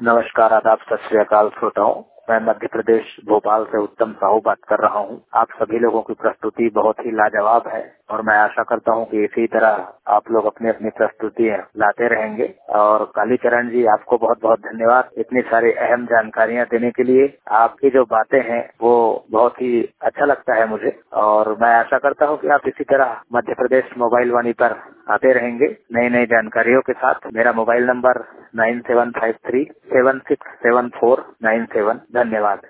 नमस्कार, आदाब, सत श्री अकाल श्रोताओं। मैं मध्य प्रदेश भोपाल से उत्तम साहू बात कर रहा हूं। आप सभी लोगों की प्रस्तुति बहुत ही लाजवाब है और मैं आशा करता हूं कि इसी तरह आप लोग अपनी अपनी प्रस्तुतियां लाते रहेंगे। और कालीचरण जी, आपको बहुत बहुत धन्यवाद इतनी सारी अहम जानकारियां देने के लिए। आपकी जो बातें हैं वो बहुत ही अच्छा लगता है मुझे और मैं आशा करता हूं कि आप इसी तरह मध्य प्रदेश मोबाइल वाणी पर आते रहेंगे नई नई जानकारियों के साथ। मेरा मोबाइल नंबर 9753767497। धन्यवाद।